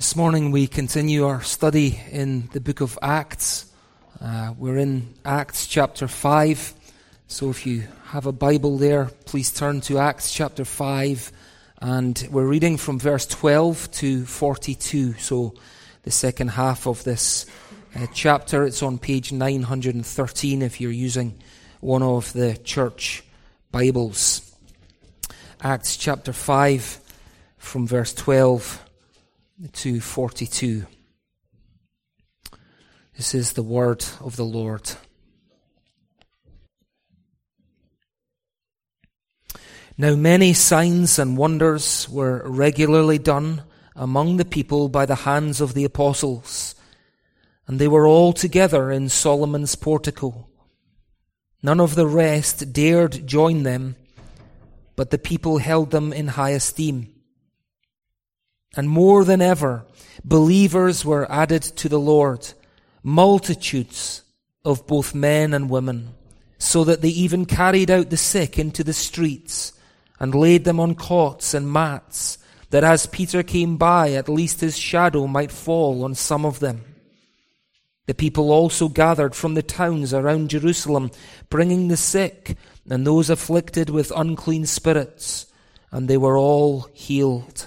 This morning we continue our study in the book of Acts. We're in Acts chapter 5. So if you have a Bible there, please turn to Acts chapter 5. And we're reading from verse 12 to 42. So the second half of this chapter, it's on page 913 if you're using one of the church Bibles. Acts chapter 5 from verse 12 to 42. This is the word of the Lord. Now many signs and wonders were regularly done among the people by the hands of the apostles, and they were all together in Solomon's portico. None of the rest dared join them, but the people held them in high esteem. And more than ever, believers were added to the Lord, multitudes of both men and women, so that they even carried out the sick into the streets and laid them on cots and mats, that as Peter came by, at least his shadow might fall on some of them. The people also gathered from the towns around Jerusalem, bringing the sick and those afflicted with unclean spirits, and they were all healed.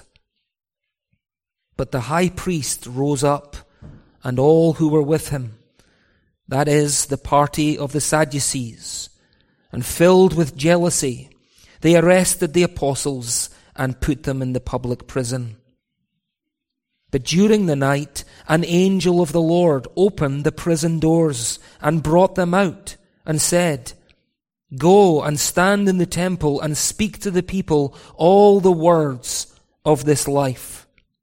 But the high priest rose up, and all who were with him, that is, the party of the Sadducees, and filled with jealousy, they arrested the apostles and put them in the public prison. But during the night, an angel of the Lord opened the prison doors and brought them out, and said, "Go and stand in the temple and speak to the people all the words of this life."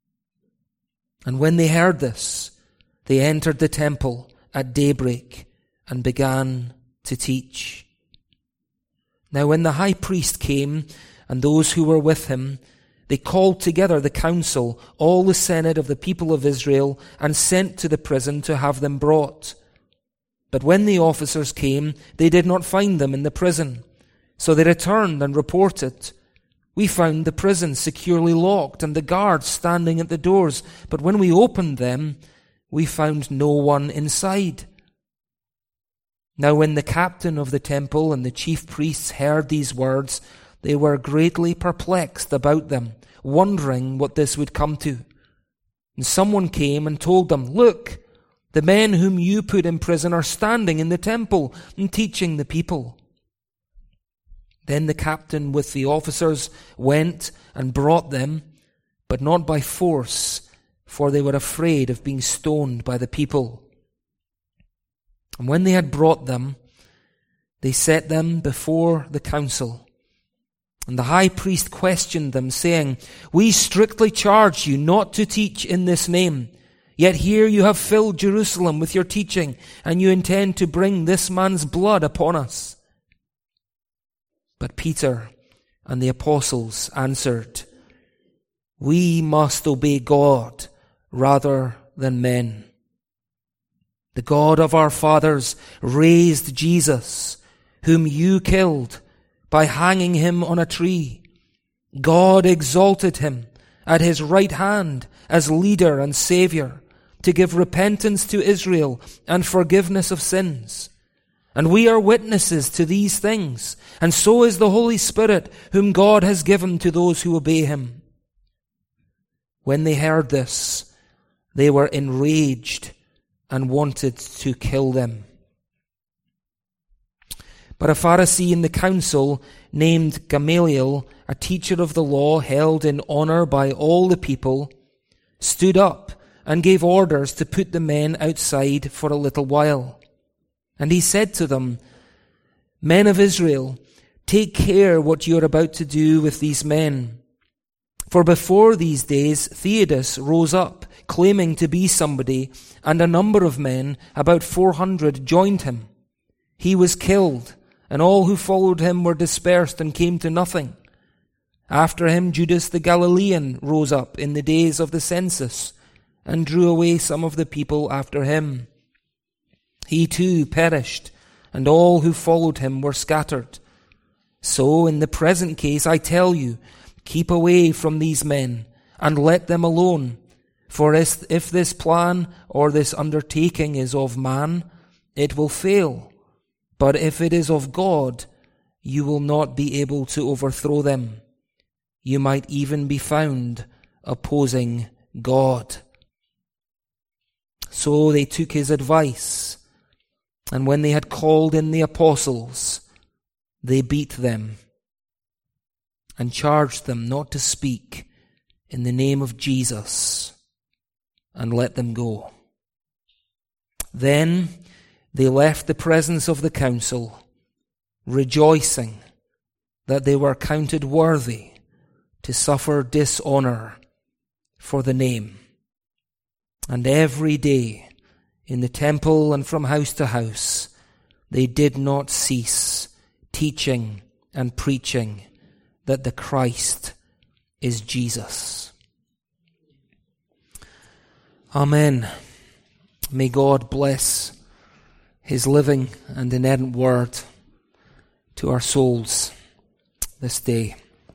And when they heard this, they entered the temple at daybreak and began to teach. Now when the high priest came, and those who were with him, they called together the council, all the senate of the people of Israel, and sent to the prison to have them brought. But when the officers came, they did not find them in the prison. So they returned and reported, "We found the prison securely locked and the guards standing at the doors, but when we opened them, we found no one inside." Now when the captain of the temple and the chief priests heard these words, they were greatly perplexed about them, wondering what this would come to. And someone came and told them, "Look, the men whom you put in prison are standing in the temple and teaching the people." Then the captain with the officers went and brought them, but not by force, for they were afraid of being stoned by the people. And when they had brought them, they set them before the council. And the high priest questioned them, saying, "We strictly charge you not to teach in this name. Yet here you have filled Jerusalem with your teaching, and you intend to bring this man's blood upon us." But Peter and the apostles answered, "We must obey God rather than men. The God of our fathers raised Jesus, whom you killed by hanging him on a tree. God exalted him at his right hand as leader and Savior, to give repentance to Israel and forgiveness of sins. And we are witnesses to these things, and so is the Holy Spirit, whom God has given to those who obey him." When they heard this, they were enraged and wanted to kill them. But a Pharisee in the council, named Gamaliel, a teacher of the law held in honor by all the people, stood up and gave orders to put the men outside for a little while. And he said to them, "Men of Israel, take care what you are about to do with these men. For before these days Theudas rose up, claiming to be somebody, and a number of men, about 400, joined him. He was killed, and all who followed him were dispersed and came to nothing. After him Judas the Galilean rose up in the days of the census, and drew away some of the people after him. He too perished, and all who followed him were scattered. So in the present case, I tell you, keep away from these men, and let them alone. For if this plan or this undertaking is of man, it will fail. But if it is of God, you will not be able to overthrow them. You might even be found opposing God." So they took his advice, and when they had called in the apostles, they beat them and charged them not to speak in the name of Jesus, and let them go. Then they left the presence of the council, rejoicing that they were counted worthy to suffer dishonor for the name. And every day in the temple and from house to house, they did not cease teaching and preaching that the Christ is Jesus. Amen. May God bless his living and inerrant word to our souls this day.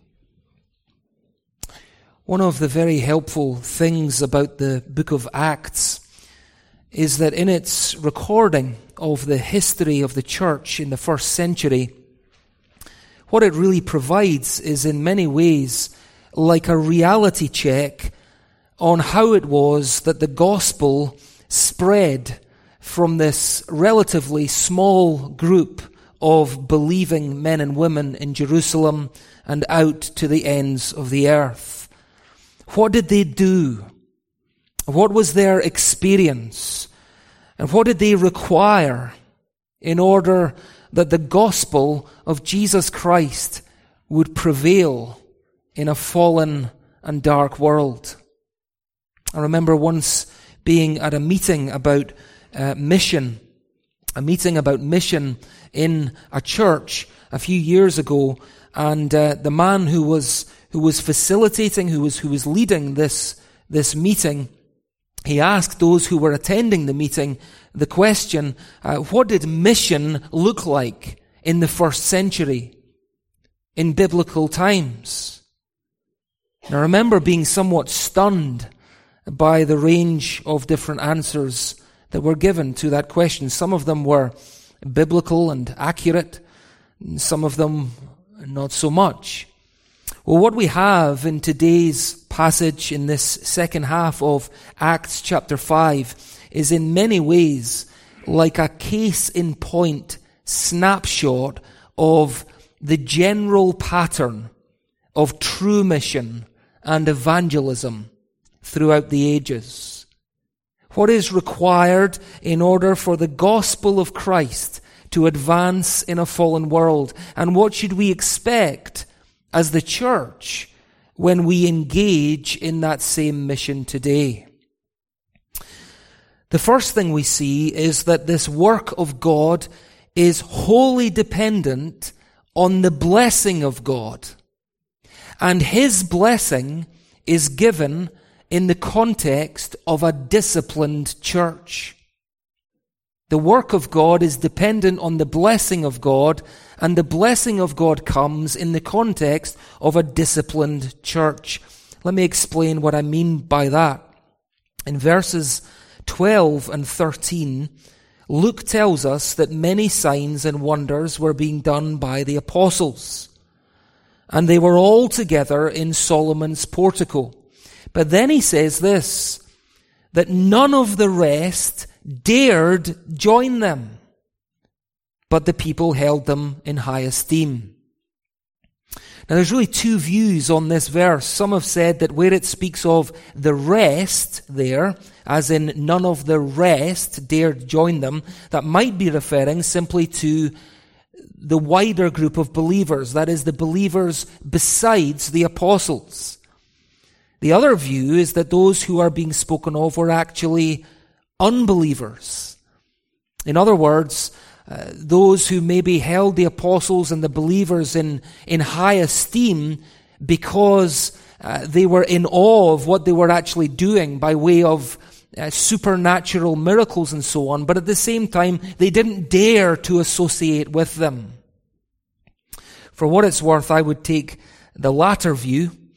One of the very helpful things about the book of Acts is that in its recording of the history of the church in the first century, what it really provides is in many ways like a reality check on how it was that the gospel spread from this relatively small group of believing men and women in Jerusalem and out to the ends of the earth. What did they do? What was their experience? And what did they require in order that the gospel of Jesus Christ would prevail in a fallen and dark world? I remember once being at a meeting about mission in a church a few years ago, and the man who was facilitating, who was leading this meeting, he asked those who were attending the meeting the question, what did mission look like in the first century, in biblical times? And I remember being somewhat stunned by the range of different answers that were given to that question. Some of them were biblical and accurate, and some of them not so much. Well, what we have in today's passage in this second half of Acts chapter 5 is in many ways like a case-in-point snapshot of the general pattern of true mission and evangelism throughout the ages. What is required in order for the gospel of Christ to advance in a fallen world? And what should we expect as the church when we engage in that same mission today? The first thing we see is that this work of God is wholly dependent on the blessing of God. And his blessing is given in the context of a disciplined church. The work of God is dependent on the blessing of God, and the blessing of God comes in the context of a disciplined church. Let me explain what I mean by that. In verses 12 and 13, Luke tells us that many signs and wonders were being done by the apostles, and they were all together in Solomon's portico. But then he says this, that none of the rest dared join them, but the people held them in high esteem. Now there's really two views on this verse. Some have said that where it speaks of the rest there, as in none of the rest dared join them, that might be referring simply to the wider group of believers, that is, the believers besides the apostles. The other view is that those who are being spoken of were actually unbelievers. In other words, those who maybe held the apostles and the believers in high esteem because they were in awe of what they were actually doing by way of supernatural miracles and so on, but at the same time, they didn't dare to associate with them. For what it's worth, I would take the latter view.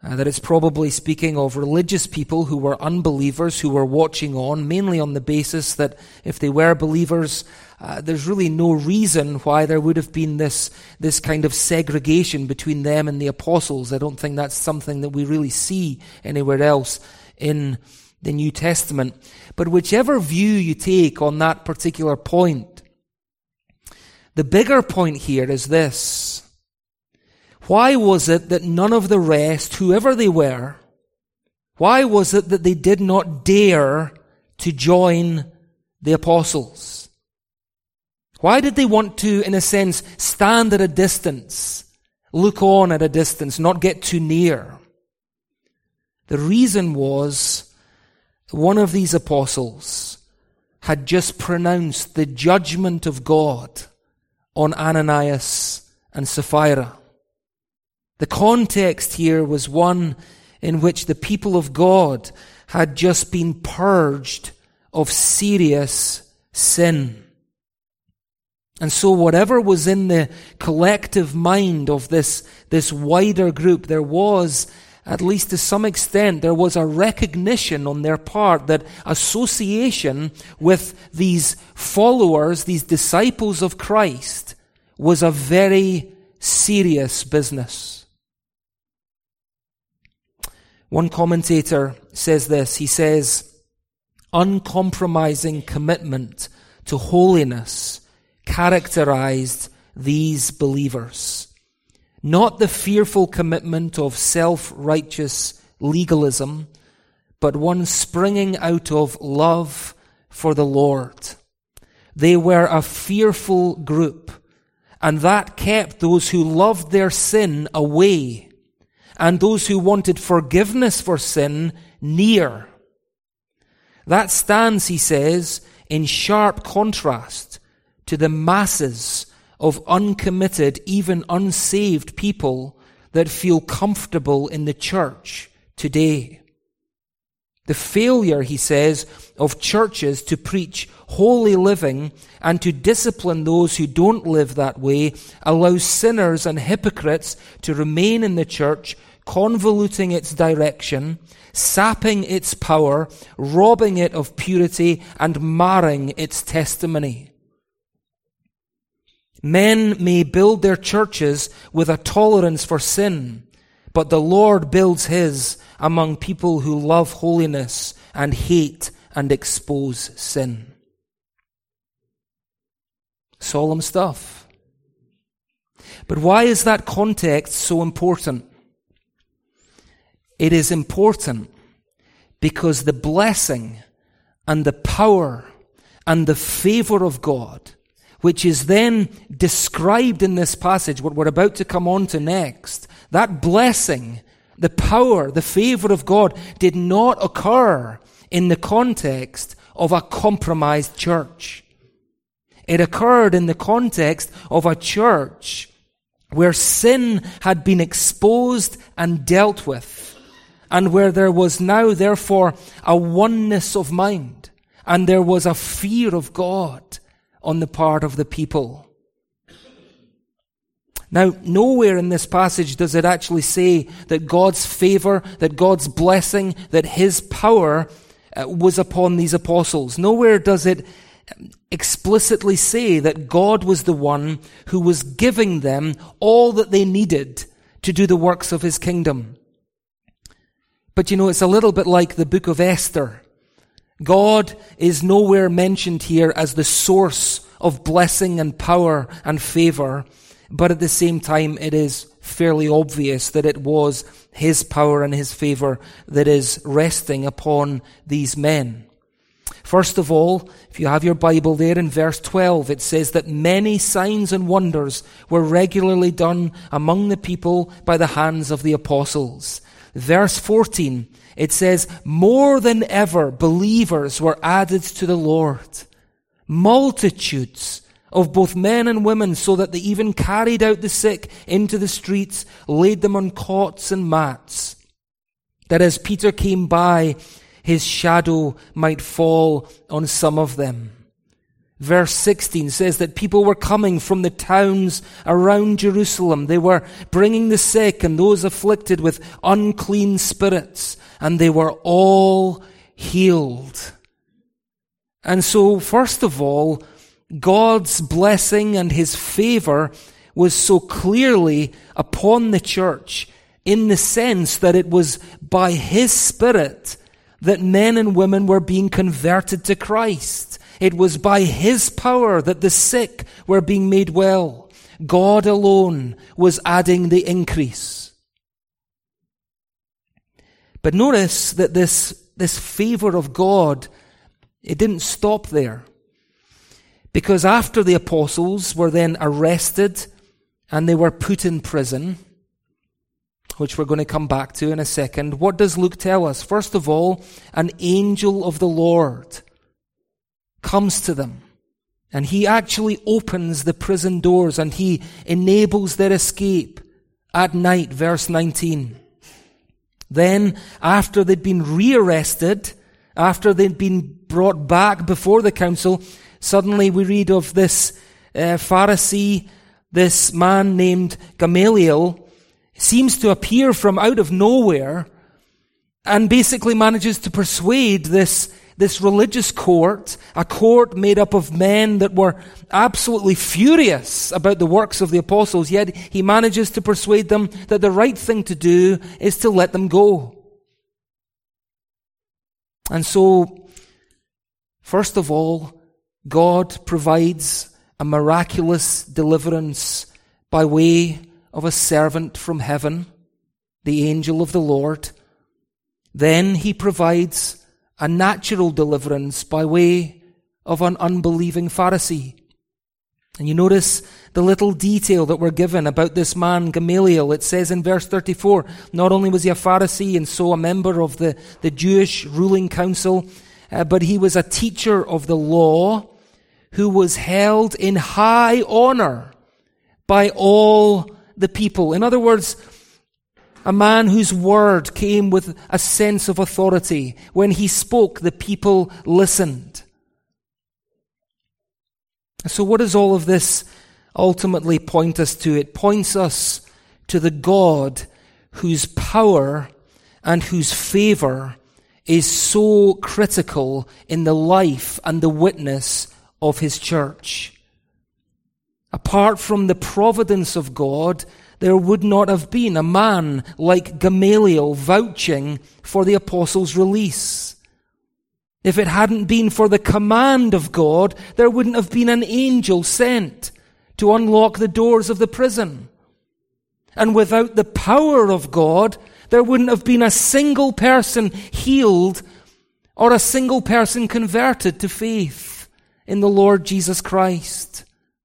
that it's probably speaking of religious people who were unbelievers, who were watching on, mainly on the basis that if they were believers, there's really no reason why there would have been this kind of segregation between them and the apostles. I don't think that's something that we really see anywhere else in the New Testament. But whichever view you take on that particular point, the bigger point here is this. Why was it that none of the rest, whoever they were, why was it that they did not dare to join the apostles? Why did they want to, in a sense, stand at a distance, look on at a distance, not get too near? The reason was one of these apostles had just pronounced the judgment of God on Ananias and Sapphira. The context here was one in which the people of God had just been purged of serious sin. And so whatever was in the collective mind of this wider group, there was, at least to some extent, there was a recognition on their part that association with these followers, these disciples of Christ, was a very serious business. One commentator says this. He says, uncompromising commitment to holiness characterized these believers. Not the fearful commitment of self-righteous legalism, but one springing out of love for the Lord. They were a fearful group, and that kept those who loved their sin away, and those who wanted forgiveness for sin near. That stands, he says, in sharp contrast to the masses of uncommitted, even unsaved people that feel comfortable in the church today. The failure, he says, of churches to preach holy living and to discipline those who don't live that way allows sinners and hypocrites to remain in the church, convoluting its direction, sapping its power, robbing it of purity, and marring its testimony. Men may build their churches with a tolerance for sin, but the Lord builds his among people who love holiness and hate and expose sin. Solemn stuff. But why is that context so important? It is important because the blessing and the power and the favor of God, which is then described in this passage, what we're about to come on to next, that blessing, the power, the favor of God did not occur in the context of a compromised church. It occurred in the context of a church where sin had been exposed and dealt with, and where there was now, therefore, a oneness of mind, and there was a fear of God on the part of the people. Now, nowhere in this passage does it actually say that God's favor, that God's blessing, that his power was upon these apostles. Nowhere does it explicitly say that God was the one who was giving them all that they needed to do the works of his kingdom. But it's a little bit like the book of Esther. God is nowhere mentioned here as the source of blessing and power and favor, but at the same time it is fairly obvious that it was his power and his favor that is resting upon these men. First of all, if you have your Bible there in verse 12, it says that many signs and wonders were regularly done among the people by the hands of the apostles. Verse 14, it says, more than ever believers were added to the Lord. Multitudes of both men and women, so that they even carried out the sick into the streets, laid them on cots and mats, that as Peter came by, his shadow might fall on some of them. Verse 16 says that people were coming from the towns around Jerusalem. They were bringing the sick and those afflicted with unclean spirits, and they were all healed. And so, first of all, God's blessing and His favor was so clearly upon the church, in the sense that it was by His Spirit that men and women were being converted to Christ. It was by His power that the sick were being made well. God alone was adding the increase. But notice that this favor of God, it didn't stop there. Because after the apostles were then arrested and they were put in prison, which we're going to come back to in a second, what does Luke tell us? First of all, an angel of the Lord comes to them, and he actually opens the prison doors and he enables their escape at night, verse 19. Then, after they'd been rearrested, after they'd been brought back before the council, suddenly we read of this Pharisee, this man named Gamaliel, seems to appear from out of nowhere and basically manages to persuade this religious court, a court made up of men that were absolutely furious about the works of the apostles, yet he manages to persuade them that the right thing to do is to let them go. And so, first of all, God provides a miraculous deliverance by way of a servant from heaven, the angel of the Lord. Then He provides a natural deliverance by way of an unbelieving Pharisee. And you notice the little detail that we're given about this man, Gamaliel. It says in verse 34, not only was he a Pharisee and so a member of the Jewish ruling council, but he was a teacher of the law who was held in high honor by all the people. In other words, a man whose word came with a sense of authority. When he spoke, the people listened. So what does all of this ultimately point us to? It points us to the God whose power and whose favor is so critical in the life and the witness of His church. Apart from the providence of God, there would not have been a man like Gamaliel vouching for the apostles' release. If it hadn't been for the command of God, there wouldn't have been an angel sent to unlock the doors of the prison. And without the power of God, there wouldn't have been a single person healed or a single person converted to faith in the Lord Jesus Christ.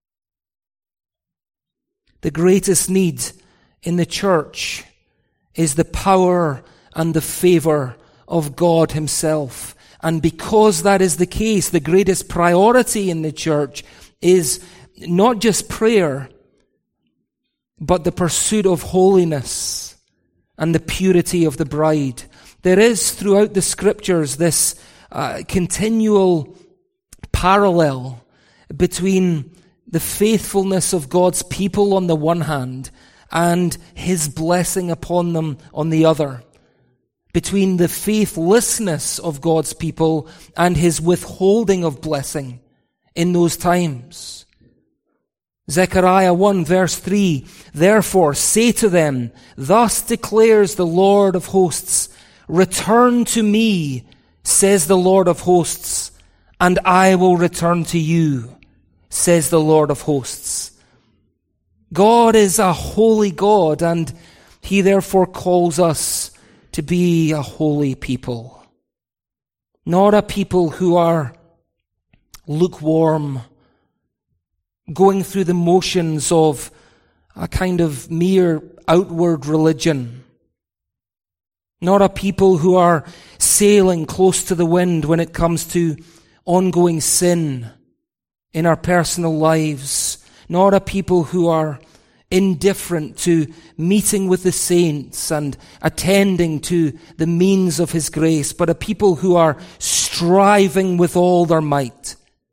The greatest need in the church is the power and the favor of God Himself. And because that is the case, the greatest priority in the church is not just prayer, but the pursuit of holiness and the purity of the bride. There is throughout the Scriptures this continual parallel between the faithfulness of God's people on the one hand and His blessing upon them on the other. Between the faithlessness of God's people and His withholding of blessing in those times. Zechariah 1 verse 3, therefore say to them, thus declares the Lord of hosts, return to me, says the Lord of hosts, and I will return to you, says the Lord of hosts. God is a holy God, and He therefore calls us to be a holy people. Not a people who are lukewarm, going through the motions of a kind of mere outward religion. Not a people who are sailing close to the wind when it comes to ongoing sin in our personal lives. Not a people who are indifferent to meeting with the saints and attending to the means of His grace, but a people who are striving with all their might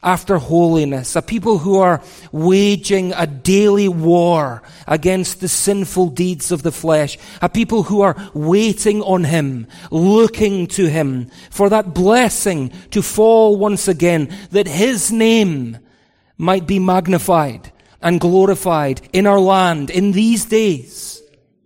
after holiness, a people who are waging a daily war against the sinful deeds of the flesh, a people who are waiting on Him, looking to Him for that blessing to fall once again, that His name might be magnified and glorified in our land in these days.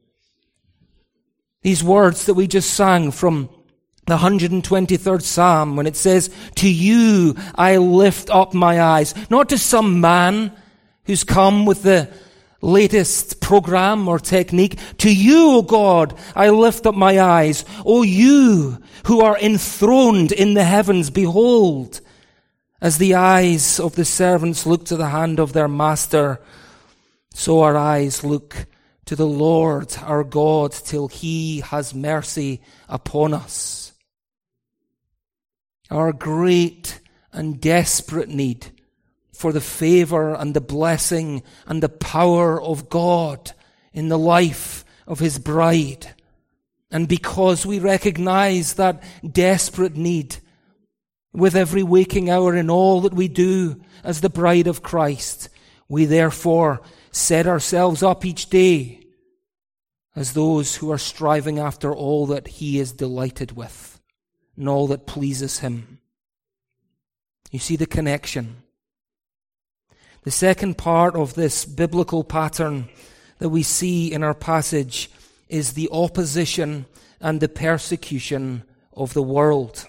These words that we just sang from the 123rd Psalm, when it says, "To you I lift up my eyes," not to some man who's come with the latest program or technique. "To you, O God, I lift up my eyes. O you who are enthroned in the heavens, behold, as the eyes of the servants look to the hand of their master, so our eyes look to the Lord our God till He has mercy upon us." Our great and desperate need for the favor and the blessing and the power of God in the life of His bride. And because we recognize that desperate need with every waking hour in all that we do as the bride of Christ, we therefore set ourselves up each day as those who are striving after all that He is delighted with and all that pleases Him. You see the connection. The second part of this biblical pattern that we see in our passage is the opposition and the persecution of the world.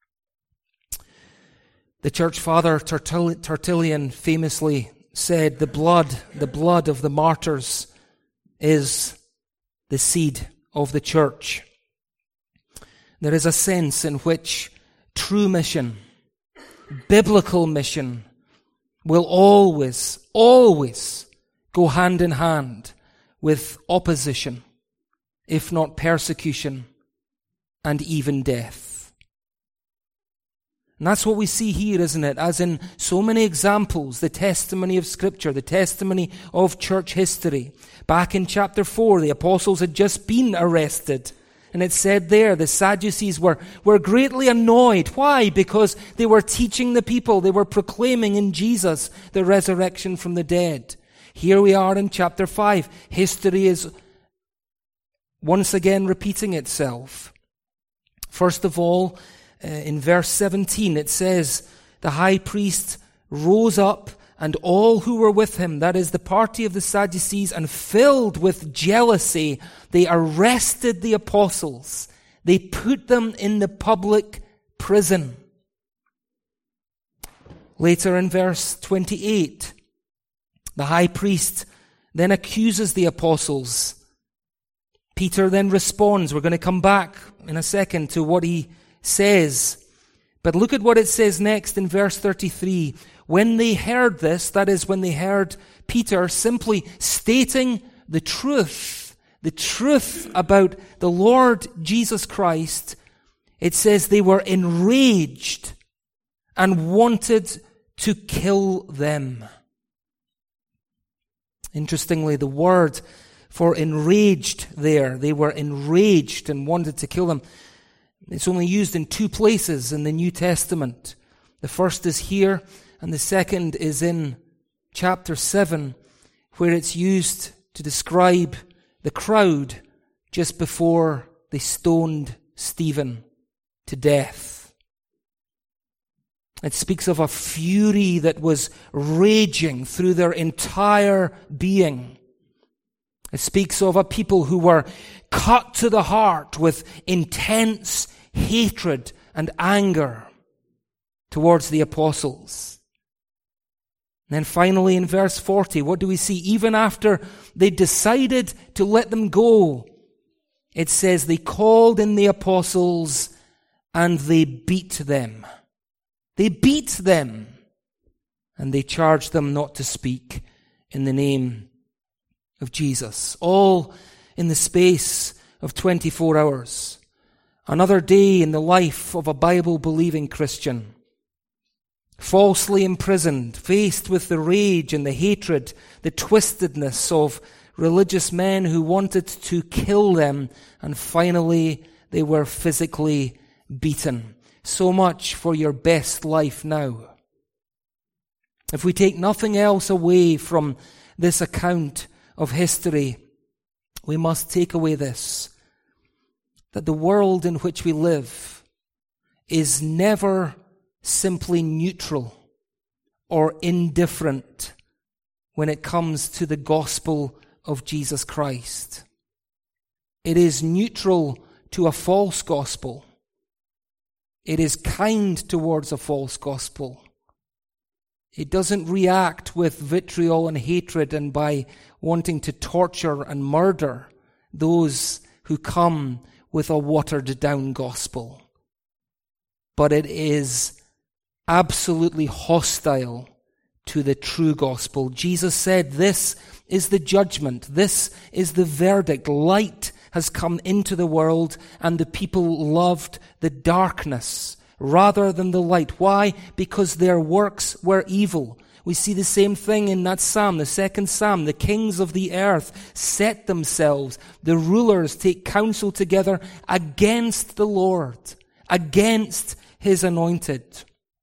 The church father Tertullian famously said, the blood of the martyrs is the seed of the church. There is a sense in which true mission, biblical mission, will always go hand in hand with opposition, if not persecution, and even death. And that's what we see here, isn't it? As in so many examples, the testimony of Scripture, the testimony of church history. Back in chapter 4, the apostles had just been arrested. And it said there, the Sadducees were greatly annoyed. Why? Because they were teaching the people. They were proclaiming in Jesus the resurrection from the dead. Here we are in chapter 5. History is once again repeating itself. First of all, in verse 17, it says, the high priest rose up, and all who were with him, that is the party of the Sadducees, and filled with jealousy, they arrested the apostles. They put them in the public prison. Later in verse 28, the high priest then accuses the apostles. Peter then responds. We're going to come back in a second to what he says. But look at what it says next in verse 33. When they heard this, that is, when they heard Peter simply stating the truth about the Lord Jesus Christ, it says they were enraged and wanted to kill them. Interestingly, the word for enraged there, they were enraged and wanted to kill them. It's only used in two places in the New Testament. The first is here, and the second is in chapter 7, where it's used to describe the crowd just before they stoned Stephen to death. It speaks of a fury that was raging through their entire being. It speaks of a people who were cut to the heart with intense hatred and anger towards the apostles. And then finally in verse 40, what do we see? Even after they decided to let them go, it says they called in the apostles and they beat them. They beat them and they charged them not to speak in the name of Jesus. All in the space of 24 hours. Another day in the life of a Bible-believing Christian. Falsely imprisoned, faced with the rage and the hatred, the twistedness of religious men who wanted to kill them, and finally they were physically beaten. So much for your best life now. If we take nothing else away from this account of history, we must take away this, that the world in which we live is never simply neutral or indifferent when it comes to the gospel of Jesus Christ. It is neutral to a false gospel. It is kind towards a false gospel. It doesn't react with vitriol and hatred and by wanting to torture and murder those who come with a watered-down gospel. But it is absolutely hostile to the true gospel. Jesus said, "This is the judgment. This is the verdict. Light has come into the world, and the people loved the darkness rather than the light." Why? Because their works were evil. We see the same thing in that psalm, the second psalm. The kings of the earth set themselves. The rulers take counsel together against the Lord, against his anointed.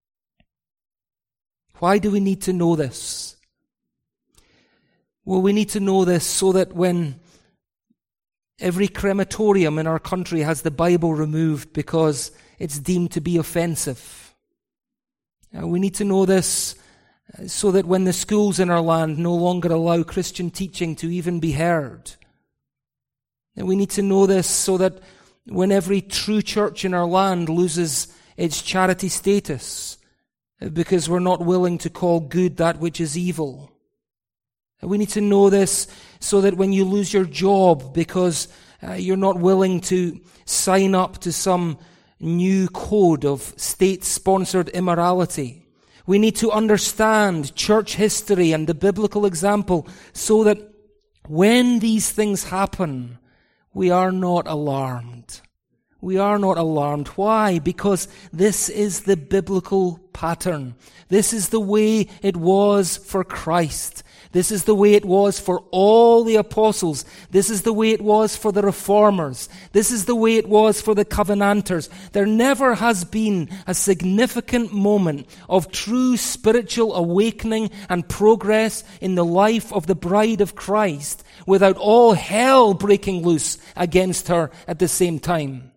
Why do we need to know this? Well, we need to know this so that when every crematorium in our country has the Bible removed because it's deemed to be offensive. We need to know this so that when the schools in our land no longer allow Christian teaching to even be heard. We need to know this so that when every true church in our land loses its charity status because we're not willing to call good that which is evil. We need to know this so that when you lose your job because you're not willing to sign up to some new code of state-sponsored immorality. We need to understand church history and the biblical example so that when these things happen, we are not alarmed. We are not alarmed. Why? Because this is the biblical pattern. This is the way it was for Christ. This is the way it was for all the apostles. This is the way it was for the reformers. This is the way it was for the covenanters. There never has been a significant moment of true spiritual awakening and progress in the life of the bride of Christ without all hell breaking loose against her at the same time.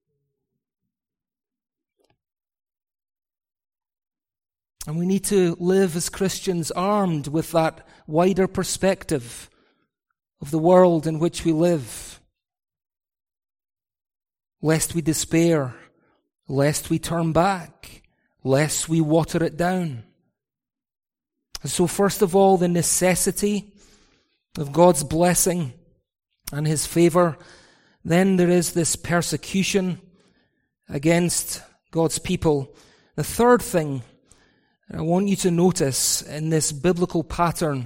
And we need to live as Christians armed with that wider perspective of the world in which we live. Lest we despair, lest we turn back, lest we water it down. And so first of all, the necessity of God's blessing and his favor. Then there is this persecution against God's people. The third thing I want you to notice in this biblical pattern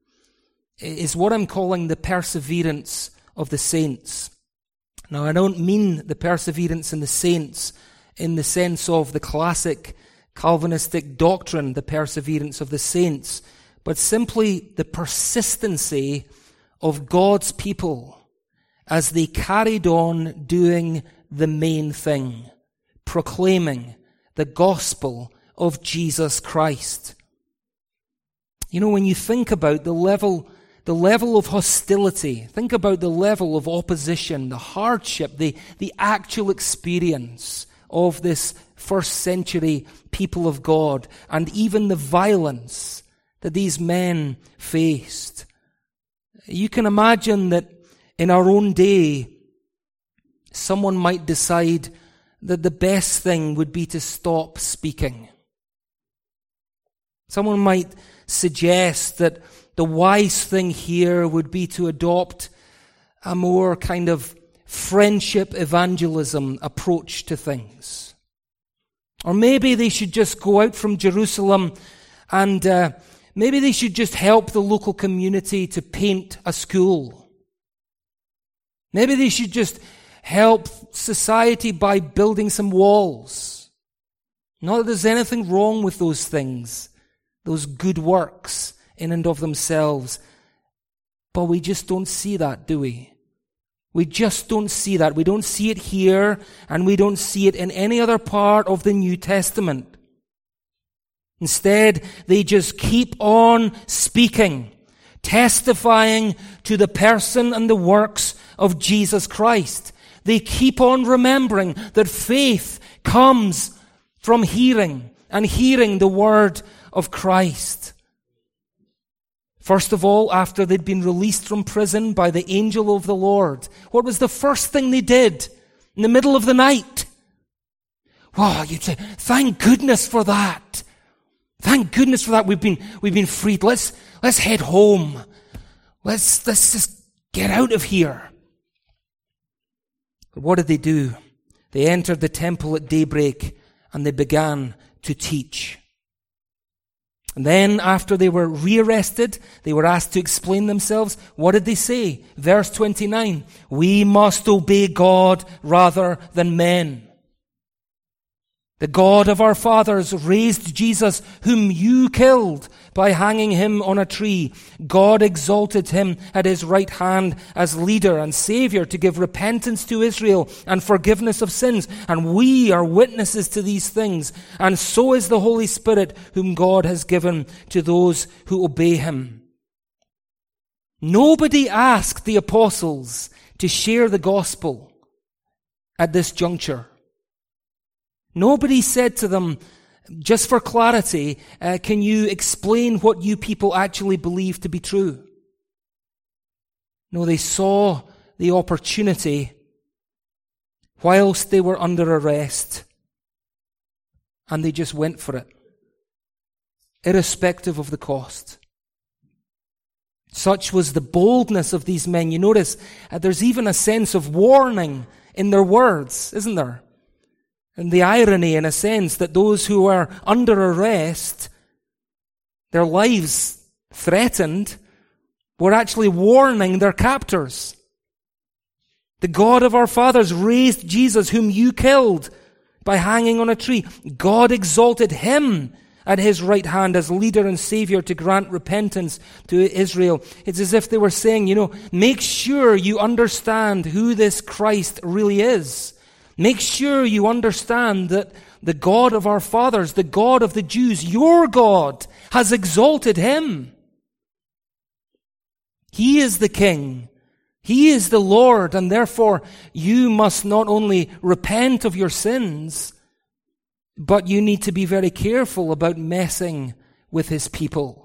is what I'm calling the perseverance of the saints. Now, I don't mean the perseverance in the saints in the sense of the classic Calvinistic doctrine, the perseverance of the saints, but simply the persistency of God's people as they carried on doing the main thing, proclaiming the gospel of Jesus Christ. You know, when you think about the level of hostility, think about the level of opposition, the hardship, the actual experience of this first century people of God, and even the violence that these men faced. You can imagine that in our own day, someone might decide that the best thing would be to stop speaking. Someone might suggest that the wise thing here would be to adopt a more kind of friendship evangelism approach to things. Or maybe they should just go out from Jerusalem and maybe they should just help the local community to paint a school. Maybe they should just help society by building some walls. Not that there's anything wrong with those things, those good works in and of themselves. But we just don't see that, do we? We just don't see that. We don't see it here, and we don't see it in any other part of the New Testament. Instead, they just keep on speaking, testifying to the person and the works of Jesus Christ. They keep on remembering that faith comes from hearing, and hearing the word of Christ. First of all, after they'd been released from prison by the angel of the Lord, what was the first thing they did in the middle of the night? Wow, you'd say, thank goodness for that. Thank goodness for that. We've been freed. Let's head home. Let's just get out of here. But what did they do? They entered the temple at daybreak and they began to teach. And then after they were rearrested, they were asked to explain themselves. What did they say? Verse 29, we must obey God rather than men. The God of our fathers raised Jesus, whom you killed by hanging him on a tree. God exalted him at his right hand as leader and savior to give repentance to Israel and forgiveness of sins. And we are witnesses to these things. And so is the Holy Spirit, whom God has given to those who obey him. Nobody asked the apostles to share the gospel at this juncture. Nobody said to them, just for clarity, can you explain what you people actually believe to be true? No, they saw the opportunity whilst they were under arrest, and they just went for it, irrespective of the cost. Such was the boldness of these men. You notice there's even a sense of warning in their words, isn't there? And the irony, in a sense, that those who are under arrest, their lives threatened, were actually warning their captors. The God of our fathers raised Jesus, whom you killed by hanging on a tree. God exalted him at his right hand as leader and savior to grant repentance to Israel. It's as if they were saying, make sure you understand who this Christ really is. Make sure you understand that the God of our fathers, the God of the Jews, your God, has exalted him. He is the King. He is the Lord, and therefore you must not only repent of your sins, but you need to be very careful about messing with his people.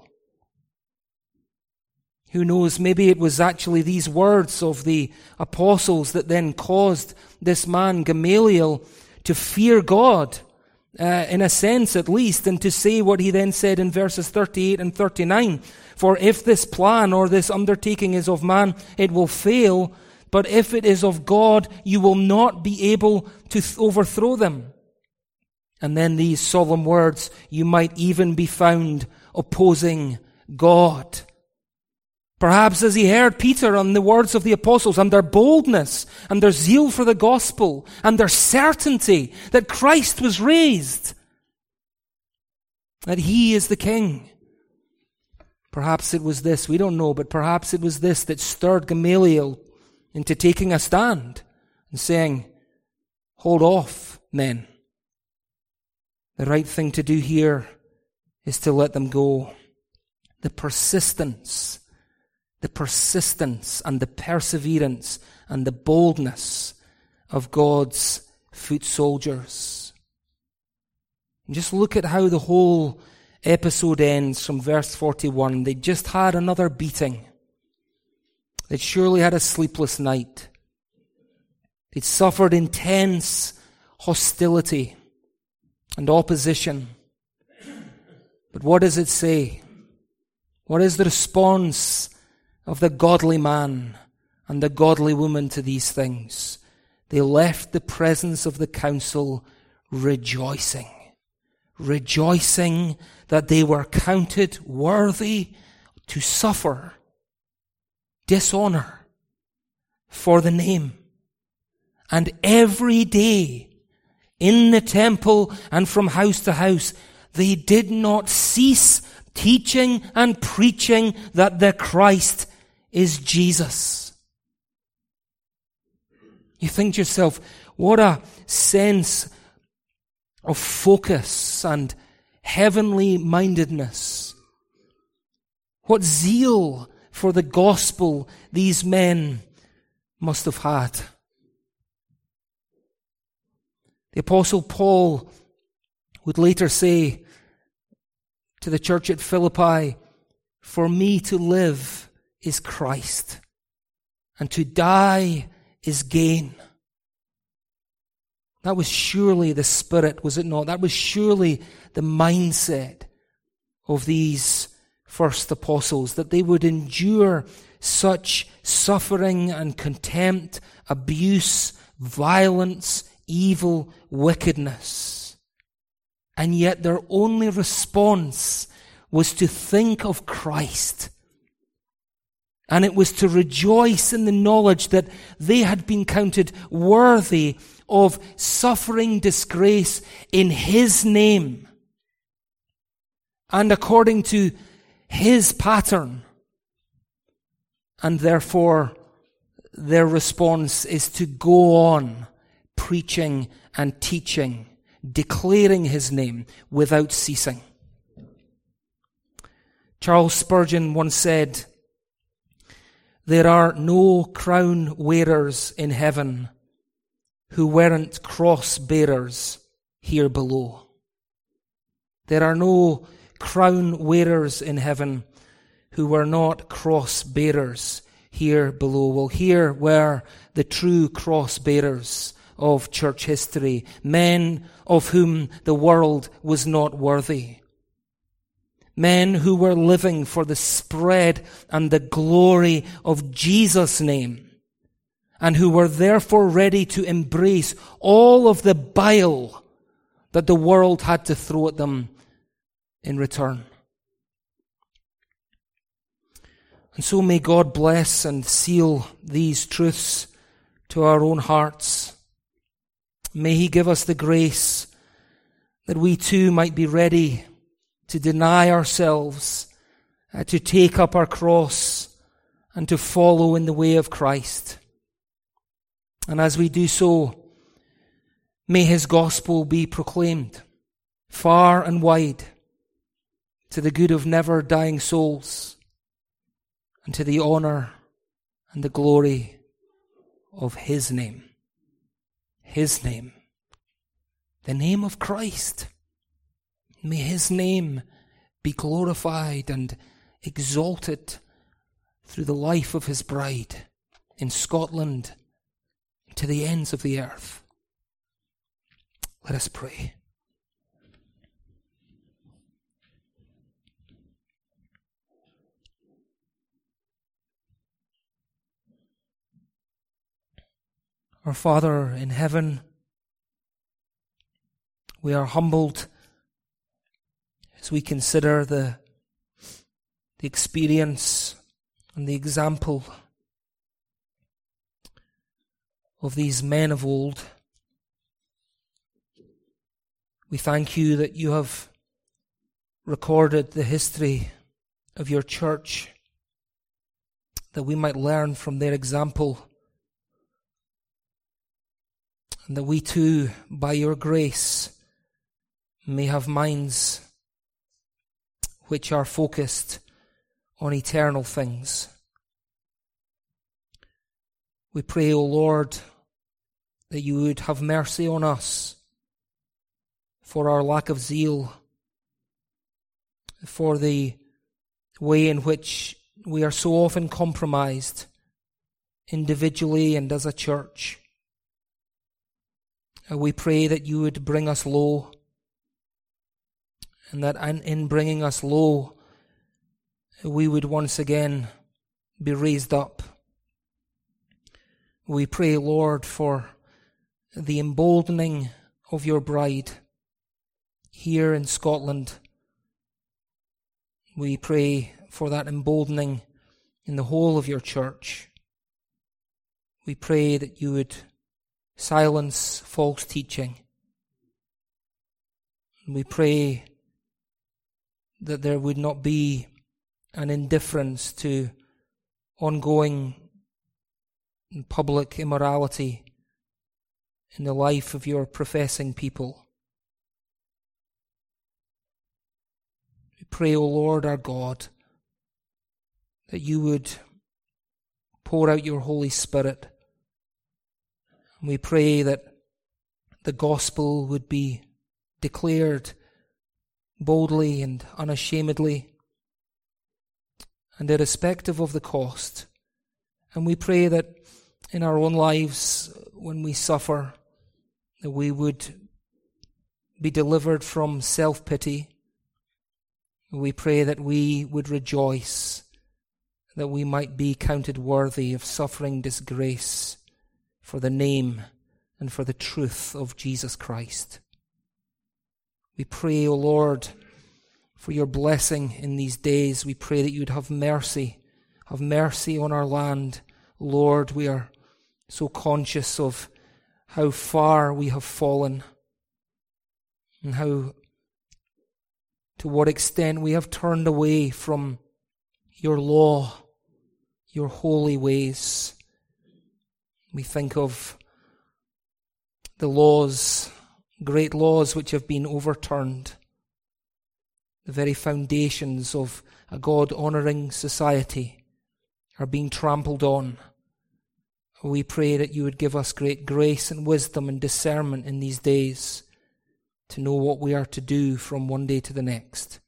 Who knows, maybe it was actually these words of the apostles that then caused this man, Gamaliel, to fear God, in a sense at least, and to say what he then said in verses 38 and 39. For if this plan or this undertaking is of man, it will fail, but if it is of God, you will not be able to overthrow them. And then these solemn words, you might even be found opposing God. Perhaps as he heard Peter and the words of the apostles and their boldness and their zeal for the gospel and their certainty that Christ was raised, that he is the King. Perhaps it was this, we don't know, but perhaps it was this that stirred Gamaliel into taking a stand and saying, hold off, men. The right thing to do here is to let them go. The persistence and the perseverance and the boldness of God's foot soldiers. And just look at how the whole episode ends from verse 41. They just had another beating. They'd surely had a sleepless night. They'd suffered intense hostility and opposition. But what does it say? What is the response of the godly man and the godly woman to these things? They left the presence of the council rejoicing that they were counted worthy to suffer dishonor for the name. And every day in the temple and from house to house, they did not cease teaching and preaching that the Christ is Jesus. You think to yourself, what a sense of focus and heavenly mindedness. What zeal for the gospel these men must have had. The Apostle Paul would later say to the church at Philippi, "For me to live is Christ, and to die is gain." That was surely the spirit, was it not? That was surely the mindset of these first apostles, that they would endure such suffering and contempt, abuse, violence, evil, wickedness. And yet their only response was to think of Christ. And it was to rejoice in the knowledge that they had been counted worthy of suffering disgrace in His name and according to His pattern. And therefore, their response is to go on preaching and teaching, declaring His name without ceasing. Charles Spurgeon once said, "There are no crown wearers in heaven who weren't cross bearers here below." There are no crown wearers in heaven who were not cross bearers here below. Well, here were the true cross bearers of church history, men of whom the world was not worthy. Men who were living for the spread and the glory of Jesus' name, and who were therefore ready to embrace all of the bile that the world had to throw at them in return. And so may God bless and seal these truths to our own hearts. May He give us the grace that we too might be ready to deny ourselves, to take up our cross, and to follow in the way of Christ. And as we do so, may His gospel be proclaimed far and wide to the good of never dying souls and to the honor and the glory of His name. His name. The name of Christ. May His name be glorified and exalted through the life of His bride in Scotland to the ends of the earth. Let us pray. Our Father in heaven, we are humbled as we consider the experience and the example of these men of old. We thank You that You have recorded the history of Your church, that we might learn from their example, and that we too, by Your grace, may have minds which are focused on eternal things. We pray, O Lord, that You would have mercy on us for our lack of zeal, for the way in which we are so often compromised individually and as a church. We pray that You would bring us low, and that in bringing us low, we would once again be raised up. We pray, Lord, for the emboldening of Your bride here in Scotland. We pray for that emboldening in the whole of Your church. We pray that You would silence false teaching. We pray that there would not be an indifference to ongoing public immorality in the life of Your professing people. pray, O Lord our God, that you would pour out your Holy Spirit. And we pray that the gospel would be declared boldly and unashamedly and irrespective of the cost. And we pray that in our own lives, when we suffer, that we would be delivered from self-pity. We pray that we would rejoice, that we might be counted worthy of suffering disgrace for the name and for the truth of Jesus Christ. We pray, O Lord, for your blessing in these days. We pray that you'd have mercy on our land. Lord, we are so conscious of how far we have fallen and to what extent we have turned away from your law, your holy ways. We think of the laws, great laws which have been overturned, the very foundations of a God-honoring society are being trampled on. We pray that you would give us great grace and wisdom and discernment in these days to know what we are to do from one day to the next.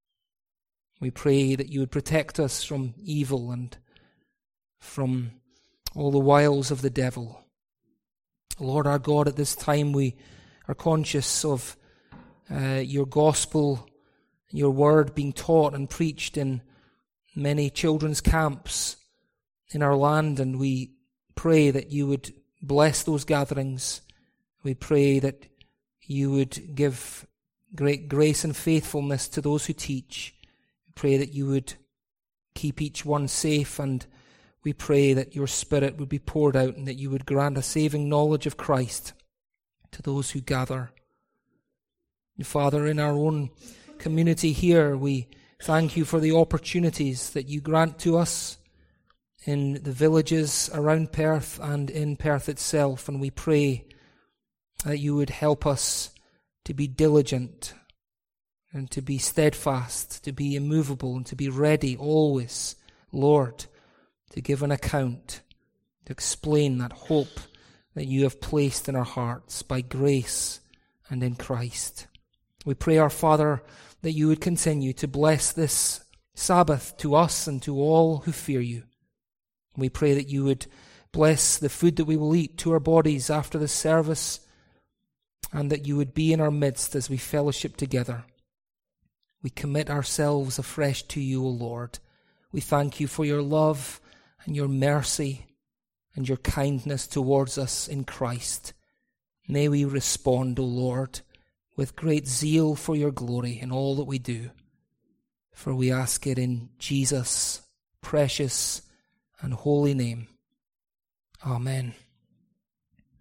We pray that you would protect us from evil and from all the wiles of the devil. Lord our God, at this time we are conscious of your gospel, your word being taught and preached in many children's camps in our land, and we pray that you would bless those gatherings. We pray that you would give great grace and faithfulness to those who teach. We pray that you would keep each one safe, and we pray that your Spirit would be poured out and that you would grant a saving knowledge of Christ to those who gather. And Father, in our own community here, we thank you for the opportunities that you grant to us in the villages around Perth and in Perth itself, and we pray that you would help us to be diligent and to be steadfast, to be immovable and to be ready always, Lord, to give an account, to explain that hope that you have placed in our hearts by grace and in Christ. We pray, our Father, that you would continue to bless this Sabbath to us and to all who fear you. We pray that you would bless the food that we will eat to our bodies after the service, and that you would be in our midst as we fellowship together. We commit ourselves afresh to you, O Lord. We thank you for your love and your mercy and your kindness towards us in Christ. May we respond, O Lord, with great zeal for your glory in all that we do. For we ask it in Jesus' precious and holy name. Amen.